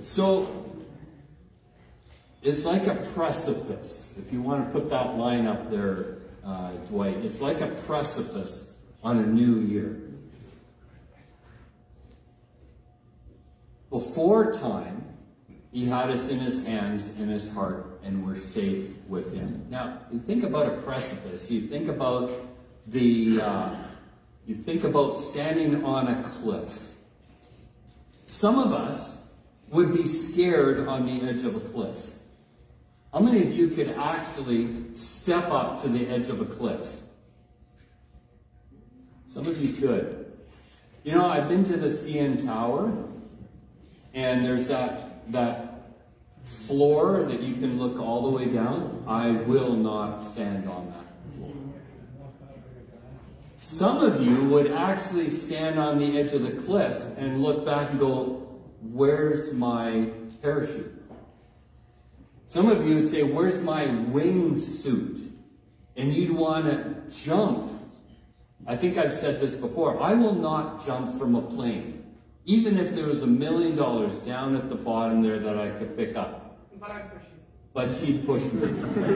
So, it's like a precipice. If you want to put that line up there, Dwight, it's like a precipice on a new year. Before time, he had us in his hands, in his heart, and we're safe with him. Now, you think about a precipice. You think about standing on a cliff. Some of us would be scared on the edge of a cliff. How many of you could actually step up to the edge of a cliff? Some of you could. You know, I've been to the CN Tower, and there's that floor that you can look all the way down. I will not stand on that floor. Some of you would actually stand on the edge of the cliff and look back and go, where's my parachute? Some of you would say, where's my wingsuit? And you'd want to jump. I think I've said this before. I will not jump from a plane, even if there was $1 million down at the bottom there that I could pick up. But I'd push you. But she'd push me.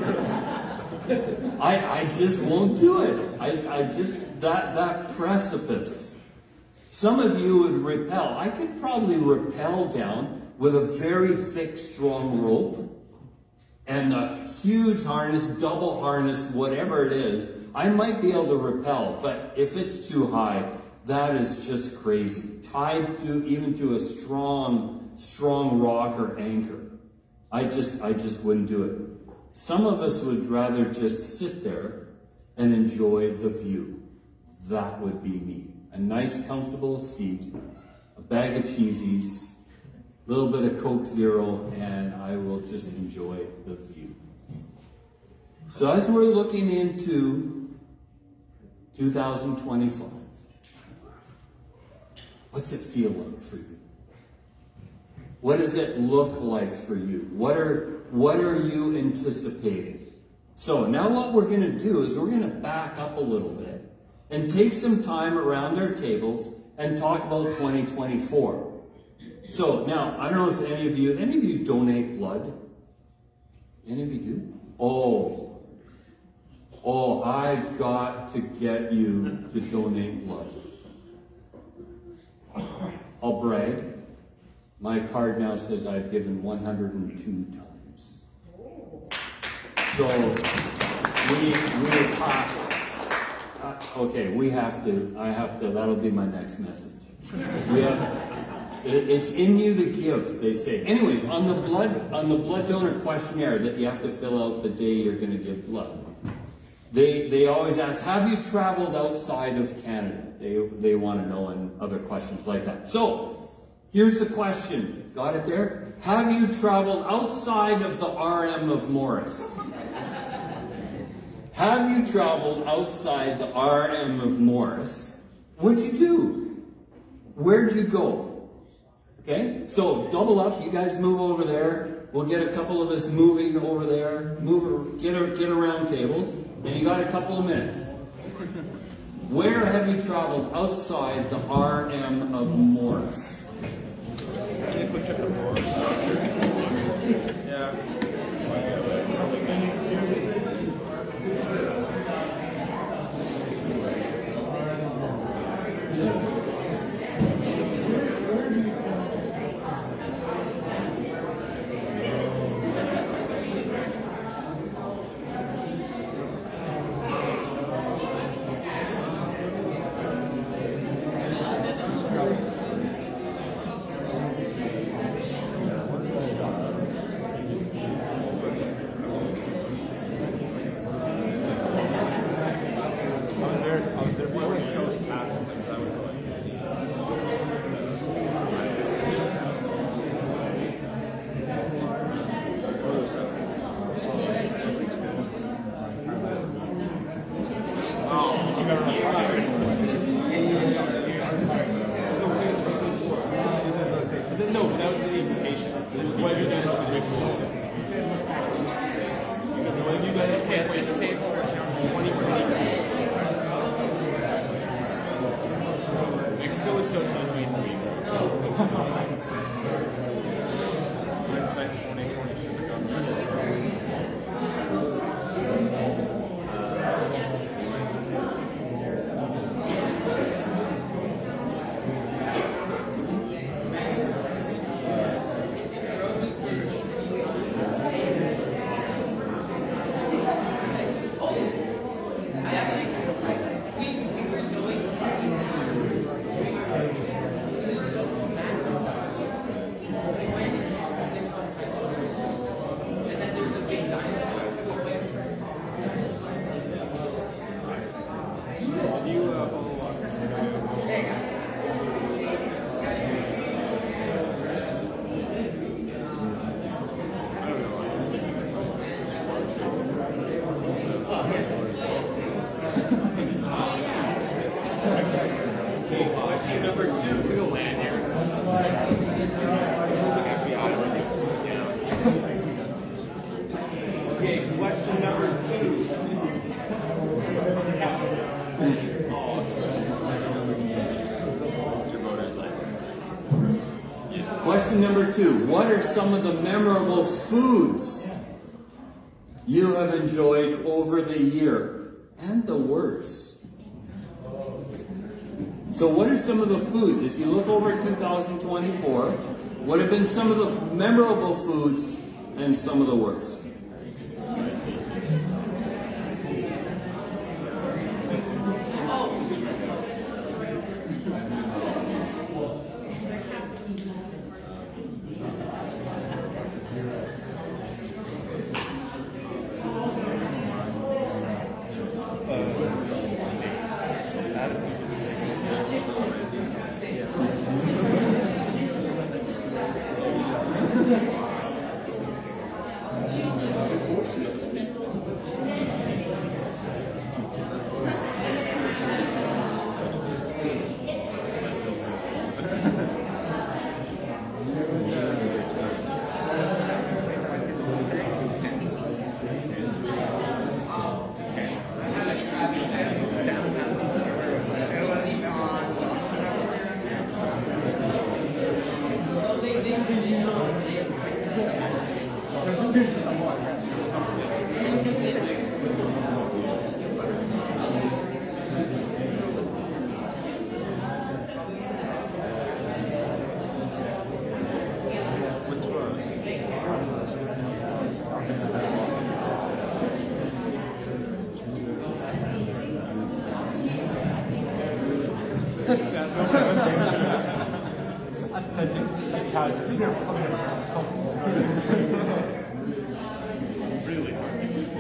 I just won't do it. I just, that precipice. Some of you would rappel. I could probably rappel down with a very thick, strong rope and a huge harness, double harness, whatever it is. I might be able to rappel, but if it's too high, that is just crazy. Tied to even to a strong rock or anchor. I just wouldn't do it. Some of us would rather just sit there and enjoy the view. That would be me. A nice, comfortable seat, a bag of cheesies, a little bit of Coke Zero, and I will just enjoy the view. So as we're looking into 2025, what's it feel like for you? What does it look like for you? What are you anticipating? So now what we're going to do is we're going to back up a little bit and take some time around our tables and talk about 2024. So now, I don't know if any of you donate blood? Any of you do? Oh, I've got to get you to donate blood. I'll brag. My card now says I've given 102 times. So I have to, that'll be my next message. It's in you to give, they say. Anyways, on the blood donor questionnaire that you have to fill out the day you're going to give blood, they always ask, have you traveled outside of Canada? They want to know, and other questions like that. So, here's the question. Got it there? Have you traveled outside of the RM of Morris? Have you traveled outside the RM of Morris? What'd you do? Where'd you go? Okay, so double up. You guys move over there. We'll get a couple of us moving over there. Get around tables, and you got a couple of minutes. Where have you traveled outside the RM of Morris? Hindsight's 20/20 should have gone better. Number 2, we'll land here. Okay, question number 2. Question number 2. What are some of the memorable foods you have enjoyed over the year? And the worst. So what are some of the foods, as you look over 2024, what have been some of the memorable foods and some of the worst? Really hard.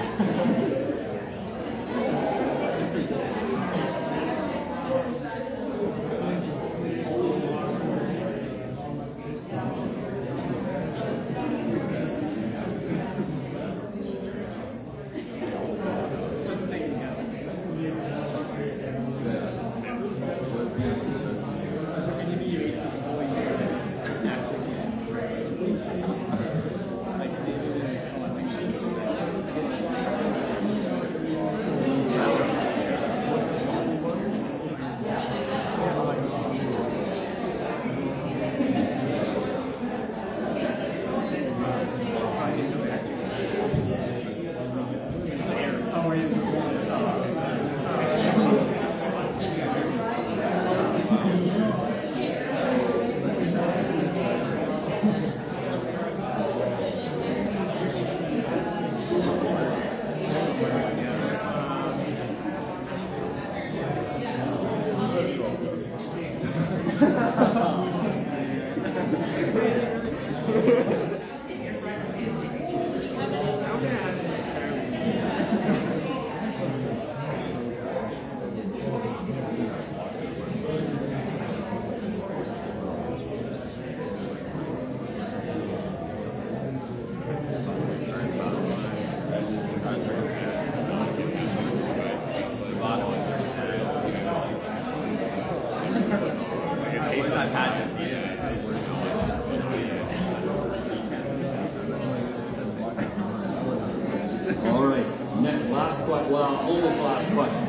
All right, last question. Well, almost last question.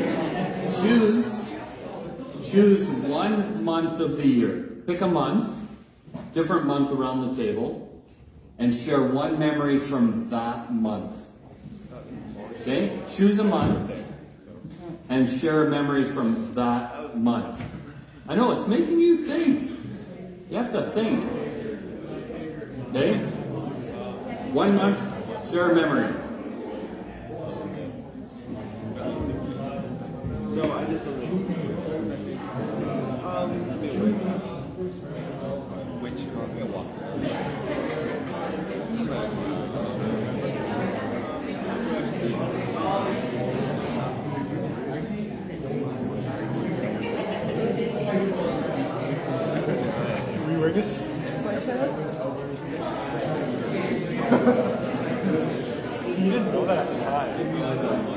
Choose 1 month of the year. Pick a month, different month around the table, and share one memory from that month. Okay? Choose a month and share a memory from that month. I know, it's making you think. You have to think. Okay? 1 month, share a memory. No, I did something. Which Were you wearing this by chance? You didn't know that at the time.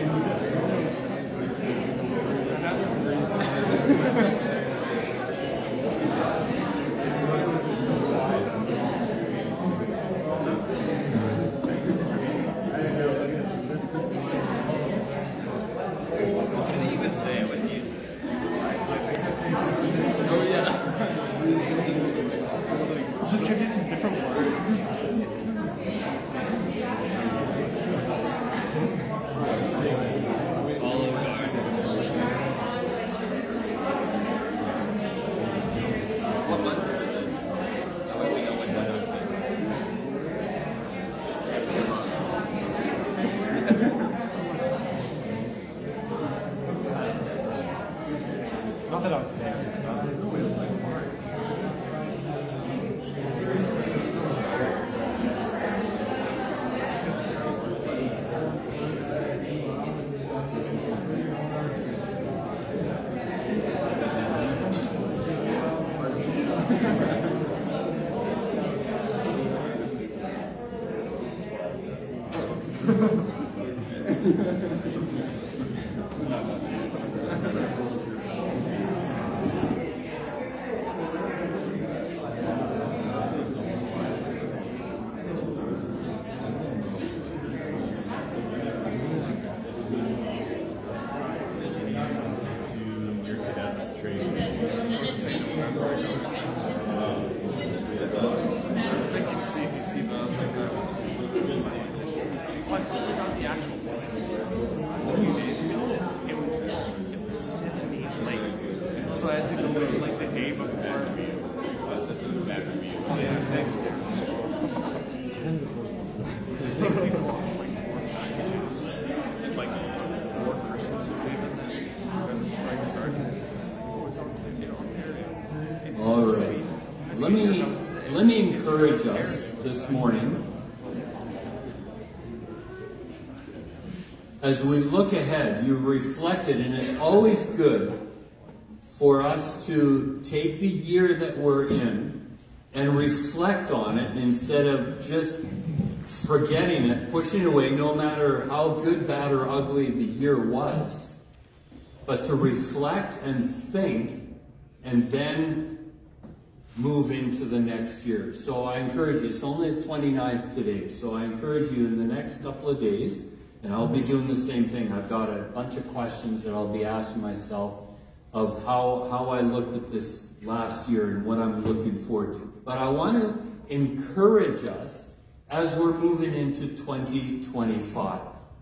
Just kept using different words. Not that I was there. So I had to go like the day before. Yeah, thanks, dude. I think we lost like 4 packages, like 4 Christmas even. When the strike started, so I was like, oh, it's on Ontario. All right. Let me encourage us this morning as we look ahead. You've reflected, and it's always good for us to take the year that we're in and reflect on it instead of just forgetting it, pushing it away, no matter how good, bad, or ugly the year was. But to reflect and think and then move into the next year. So I encourage you, it's only the 29th today, so I encourage you in the next couple of days, and I'll be doing the same thing. I've got a bunch of questions that I'll be asking myself of how I looked at this last year and what I'm looking forward to. But I want to encourage us as we're moving into 2025.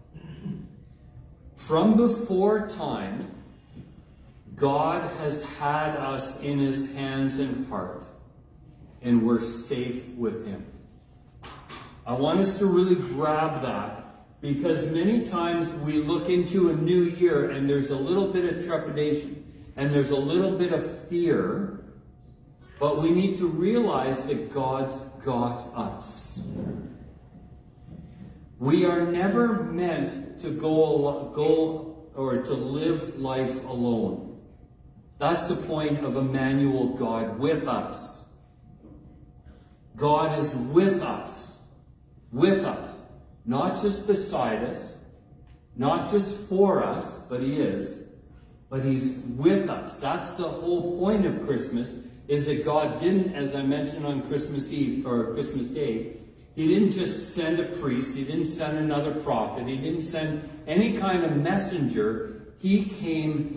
From before time, God has had us in his hands and heart, and we're safe with him. I want us to really grab that, because many times we look into a new year and there's a little bit of trepidation and there's a little bit of fear, but we need to realize that God's got us. We are never meant to go or to live life alone. That's the point of Emmanuel, God with us. God is with us, not just beside us, not just for us, but he is, but he's with us. That's the whole point of Christmas, is that God didn't, as I mentioned on Christmas Eve or Christmas Day, he didn't just send a priest, he didn't send another prophet, he didn't send any kind of messenger. He came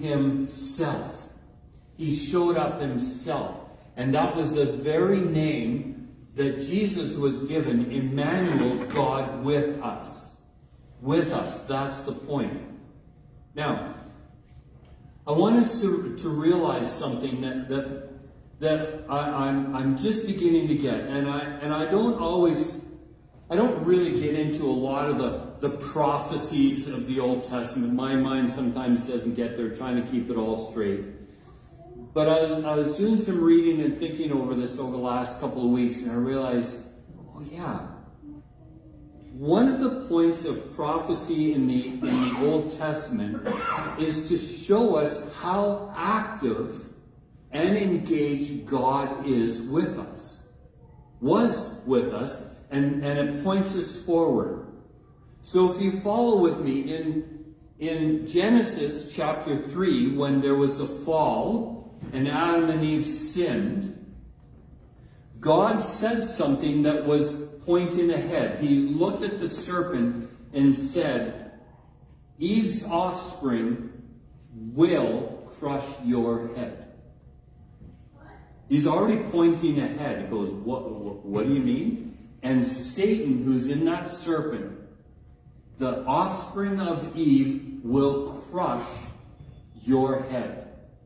himself. He showed up himself. And that was the very name that Jesus was given Emmanuel, God with us. With us. That's the point. Now, I want us to realize something that I'm just beginning to get, and I don't really get into a lot of the prophecies of the Old Testament. My mind sometimes doesn't get there, trying to keep it all straight. But I was doing some reading and thinking over this over the last couple of weeks, and I realized, oh yeah, one of the points of prophecy in the Old Testament is to show us how active and engaged God is with us, was with us, and it points us forward. So if you follow with me in Genesis chapter 3, when there was a fall and Adam and Eve sinned, God said something that was pointing ahead. He looked at the serpent and said, Eve's offspring will crush your head. He's already pointing ahead. He goes, what do you mean? And Satan, who's in that serpent, the offspring of Eve, will crush your head.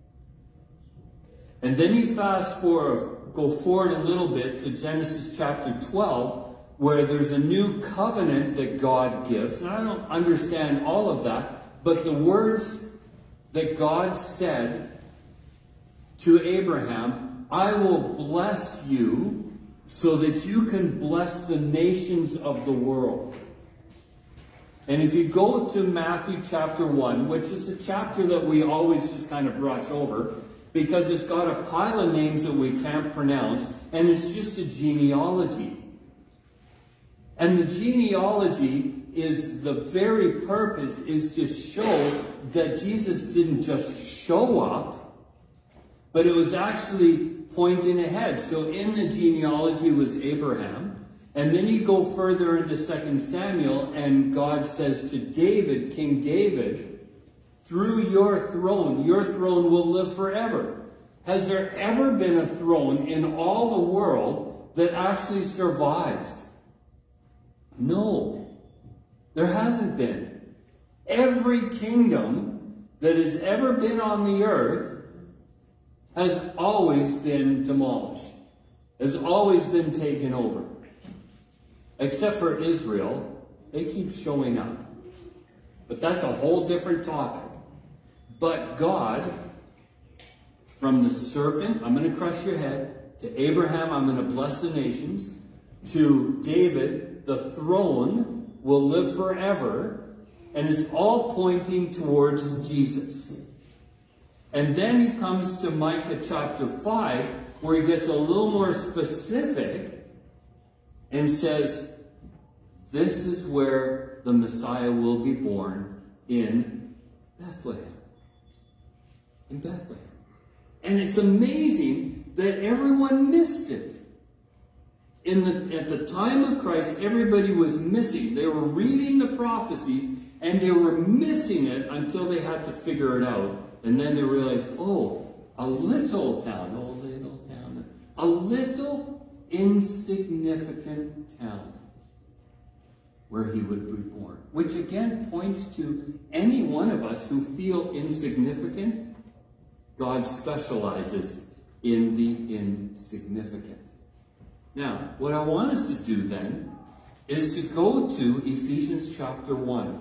And then you go forward a little bit to Genesis chapter 12, where there's a new covenant that God gives. And I don't understand all of that, but the words that God said to Abraham, I will bless you so that you can bless the nations of the world. And if you go to Matthew chapter 1, which is a chapter that we always just kind of brush over, because it's got a pile of names that we can't pronounce, and it's just a genealogy. And the genealogy is, the very purpose is to show that Jesus didn't just show up, but it was actually pointing ahead. So in the genealogy was Abraham, and then you go further into 2 Samuel, and God says to David, King David, through your throne will live forever. Has there ever been a throne in all the world that actually survived? No, there hasn't been. Every kingdom that has ever been on the earth has always been demolished, has always been taken over. Except for Israel, they keep showing up. But that's a whole different topic. But God, from the serpent, I'm going to crush your head, to Abraham, I'm going to bless the nations, to David, the throne will live forever, and it's all pointing towards Jesus. And then he comes to Micah chapter 5, where he gets a little more specific and says, this is where the Messiah will be born, in Bethlehem. In Bethlehem. And it's amazing that everyone missed it. At the time of Christ, everybody was missing. They were reading the prophecies, and they were missing it until they had to figure it out. And then they realized, oh, a little town, a little insignificant town where he would be born. Which again points to any one of us who feel insignificant. God specializes in the insignificant. Now, what I want us to do then is to go to Ephesians chapter 1.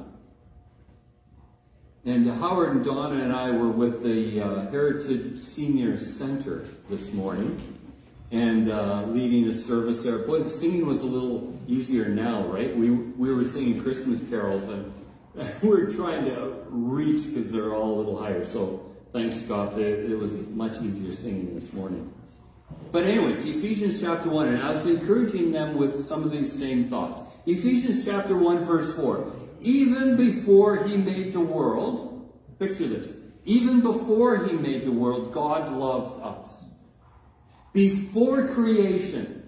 And Howard and Donna and I were with the Heritage Senior Center this morning and leading a service there. Boy, the singing was a little easier now, right? We were singing Christmas carols, and we were trying to reach because they're all a little higher. So thanks, Scott. It was much easier singing this morning. But anyways, Ephesians chapter 1, and I was encouraging them with some of these same thoughts. Ephesians chapter 1, verse 4. Even before he made the world, picture this, even before he made the world, God loved us. Before creation,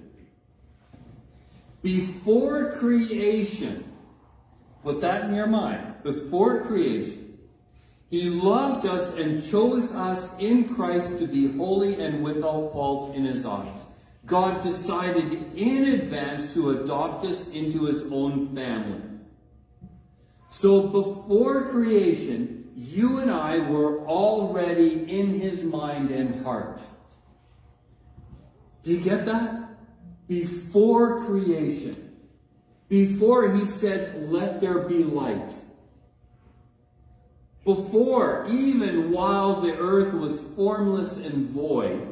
put that in your mind, before creation, he loved us and chose us in Christ to be holy and without fault in his eyes. God decided in advance to adopt us into his own family. So before creation, you and I were already in his mind and heart. Do you get that? Before creation. Before he said, let there be light. Before, even while the earth was formless and void,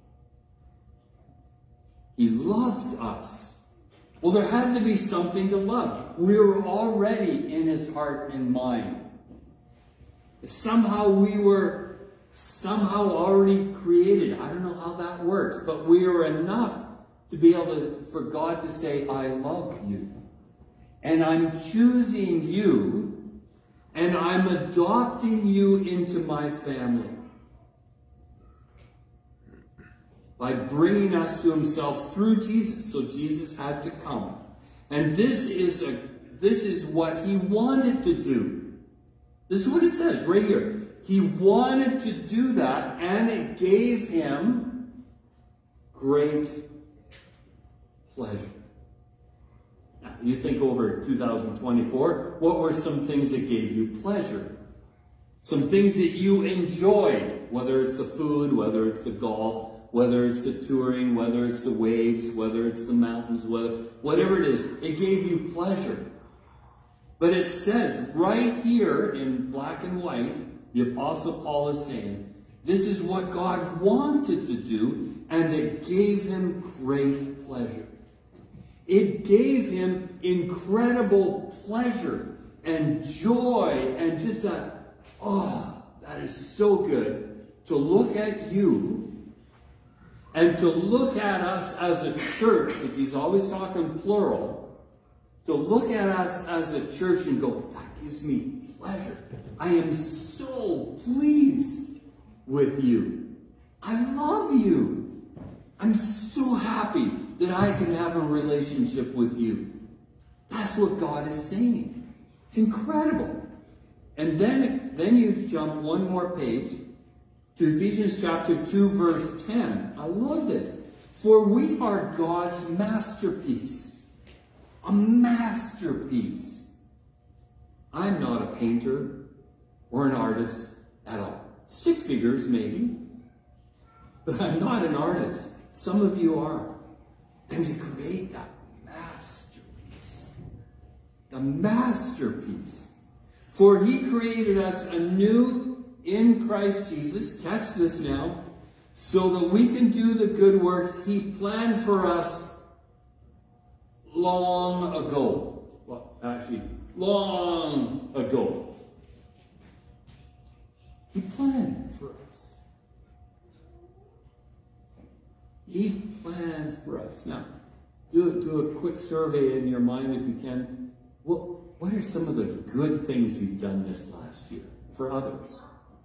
he loved us. Well, there had to be something to love. We were already in his heart and mind. Somehow we were already created. I don't know how that works, but we are enough to be able to, for God to say, I love you. And I'm choosing you, and I'm adopting you into my family. By bringing us to himself through Jesus. So Jesus had to come. And this is what he wanted to do. This is what it says right here. He wanted to do that, and it gave him great pleasure. Now, you think over 2024, what were some things that gave you pleasure? Some things that you enjoyed, whether it's the food, whether it's the golf, whether it's the touring, whether it's the waves, whether it's the mountains, whatever it is, it gave you pleasure. But it says right here in black and white, the Apostle Paul is saying, this is what God wanted to do, and it gave him great pleasure. It gave him incredible pleasure and joy and just that, oh, that is so good to look at you and to look at us as a church, because he's always talking plural, to look at us as a church and go, that gives me pleasure. I am so pleased with you. I love you. I'm so happy that I can have a relationship with you. That's what God is saying. It's incredible. And then you jump one more page to Ephesians chapter 2, verse 10. I love this. For we are God's masterpiece. A masterpiece. I'm not a painter or an artist at all. Stick figures, maybe. But I'm not an artist. Some of you are. And to create that masterpiece. The masterpiece. For he created us anew in Christ Jesus, catch this now, so that we can do the good works he planned for us long ago. Well, actually, long ago. He planned for us. He planned for us. Now, do a quick survey in your mind if you can. What are some of the good things you've done this last year for others?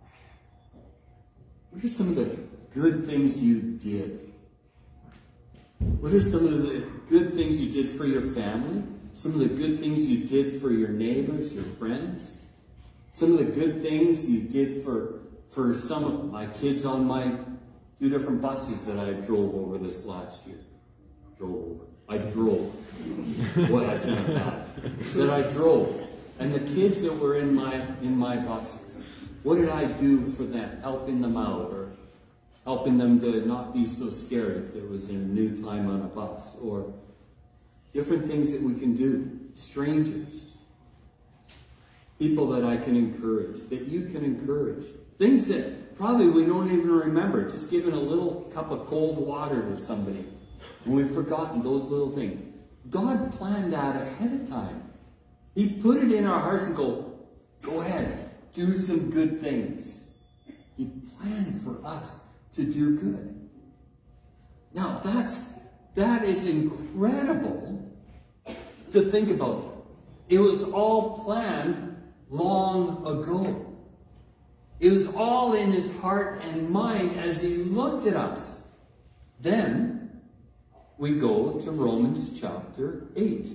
What are some of the good things you did? What are some of the good things you did for your family? Some of the good things you did for your neighbors, your friends? Some of the good things you did for some of my kids on my 2 different buses that I drove over this last year. I drove. Boy, I sound bad. That I drove. And the kids that were in my buses. What did I do for them? Helping them out, or helping them to not be so scared if there was a new time on a bus, or different things that we can do. Strangers. People that I can encourage, that you can encourage. Things that probably we don't even remember. Just giving a little cup of cold water to somebody. And we've forgotten those little things. God planned that ahead of time. He put it in our hearts and go ahead. Do some good things. He planned for us to do good. Now, that is incredible to think about. It was all planned long ago. It was all in his heart and mind as he looked at us. Then we go to Romans chapter 8.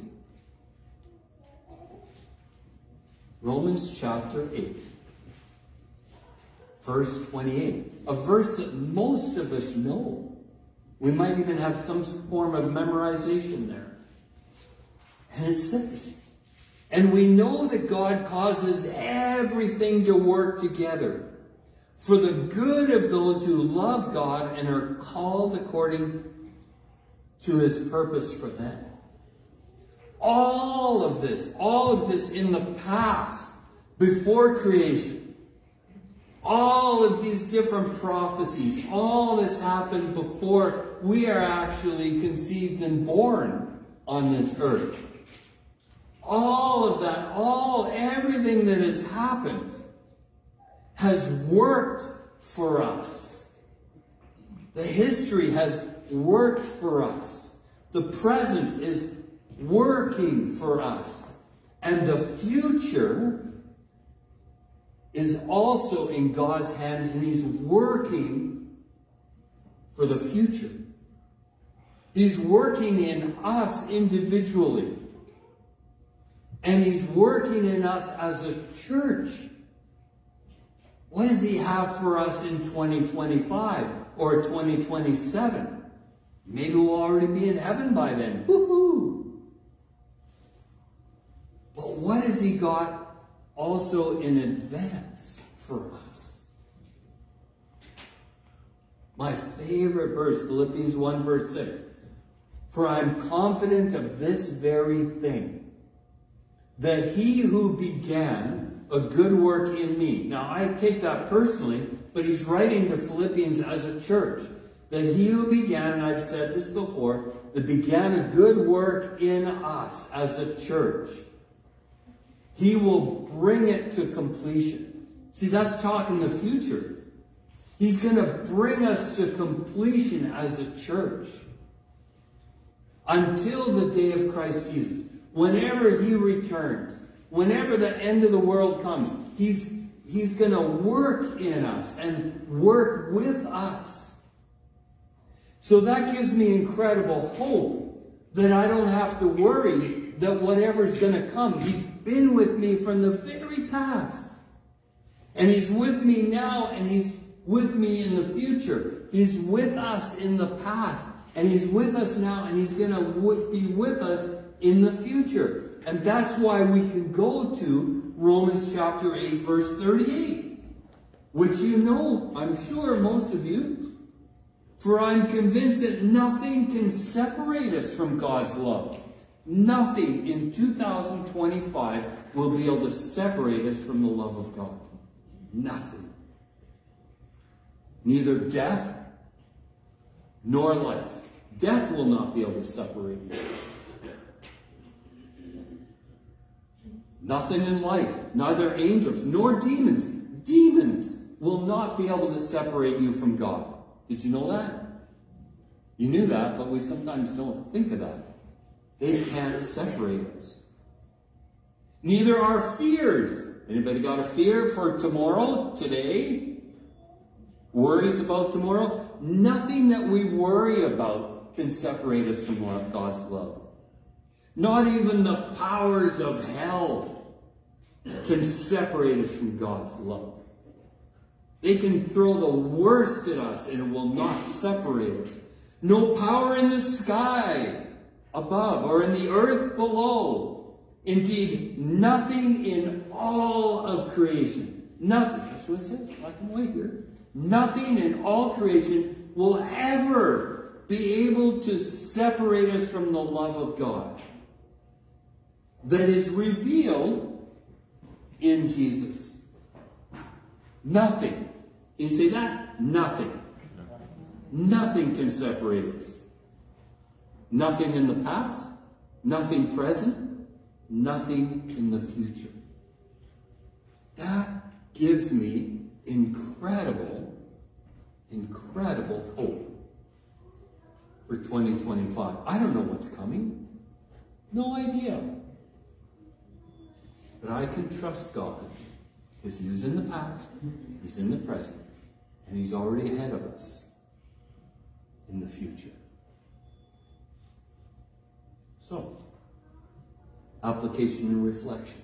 Romans chapter 8, verse 28. A verse that most of us know. We might even have some form of memorization there. And it says, and we know that God causes everything to work together for the good of those who love God and are called according to his purpose for them. All of this in the past, before creation, all of these different prophecies, all that's happened before we are actually conceived and born on this earth. All of that, everything that has happened has worked for us. The history has worked for us. The present is working for us. And the future is also in God's hand, and he's working for the future. He's working in us individually. And he's working in us as a church. What does he have for us in 2025 or 2027? Maybe we'll already be in heaven by then. Woohoo! But what has he got also in advance for us? My favorite verse, Philippians 1 verse 6. For I am confident of this very thing, that he who began a good work in me. Now, I take that personally, but he's writing to Philippians as a church. That he who began, and I've said this before, that began a good work in us as a church, he will bring it to completion. See, that's talking the future. He's going to bring us to completion as a church. Until the day of Christ Jesus. Whenever he returns, whenever the end of the world comes, he's going to work in us and work with us. So that gives me incredible hope that I don't have to worry that whatever's going to come. He's been with me from the very past. And he's with me now, and he's with me in the future. He's with us in the past, and he's with us now, and he's going to be with us in the future. And that's why we can go to Romans chapter 8, verse 38, which you know, I'm sure most of you. For I'm convinced that nothing can separate us from God's love. Nothing in 2025 will be able to separate us from the love of God. Nothing. Neither death nor life. Death will not be able to separate you. Nothing in life, neither angels nor demons. Demons will not be able to separate you from God. Did you know that? You knew that, but we sometimes don't think of that. They can't separate us. Neither are fears. Anybody got a fear for tomorrow, today? Worries about tomorrow? Nothing that we worry about can separate us from God's love. Not even the powers of hell can separate us from God's love. They can throw the worst at us and it will not separate us. No power in the sky above or in the earth below. Indeed, nothing in all of creation. Nothing, that's what it says, black and white here. Nothing in all creation will ever be able to separate us from the love of God that is revealed in Jesus. Nothing. Can you say that? Nothing. Nothing can separate us. Nothing in the past, nothing present, nothing in the future. That gives me incredible, incredible hope for 2025. I don't know what's coming. No idea. But I can trust God because he was in the past, he's in the present, and he's already ahead of us in the future. So, application and reflection.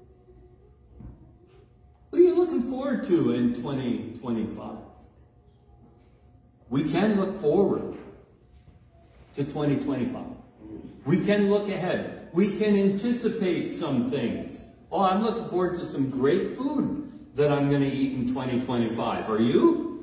What are you looking forward to in 2025? We can look forward. to 2025. We can look ahead. We can anticipate some things. Oh, I'm looking forward to some great food that I'm going to eat in 2025. Are you?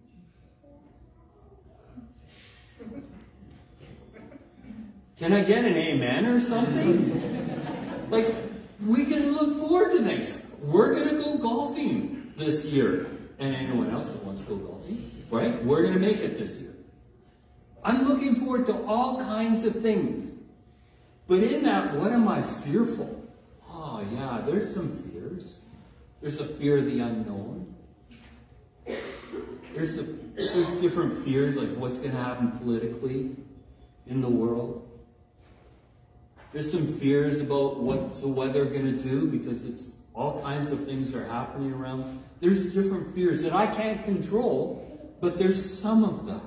Can I get an amen or something? Like, we can look forward to things. We're going to go golfing this year. And anyone else that wants to go golfing, right? We're going to make it this year. I'm looking forward to all kinds of things. But in that, what am I fearful? Oh, yeah, there's some fears. There's a fear of the unknown. There's different fears, like what's going to happen politically in the world. There's some fears about what's the weather going to do, because it's all kinds of things are happening around. There's different fears that I can't control, but there's some of that.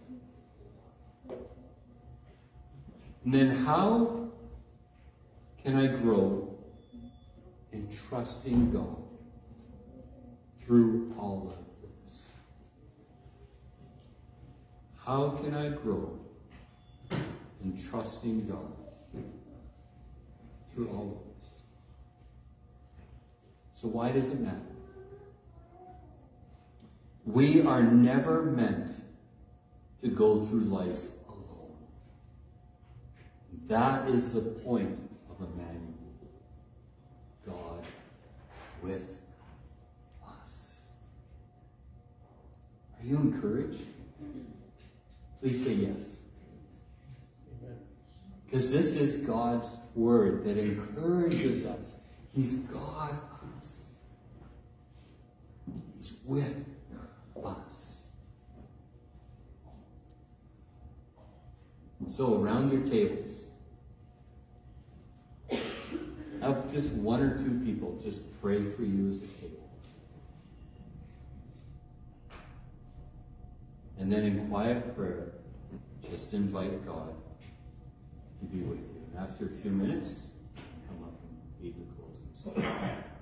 And then how can I grow in trusting God through all of this? How can I grow in trusting God through all of this? So why does it matter? We are never meant to go through life alone. That is the point of Emmanuel. God with us. Are you encouraged? Please say yes. Because this is God's word that encourages us. He's got us. He's with us. So around your tables, have just one or two people just pray for you as a table. And then in quiet prayer, just invite God to be with you. And after a few minutes, come up and lead the closing.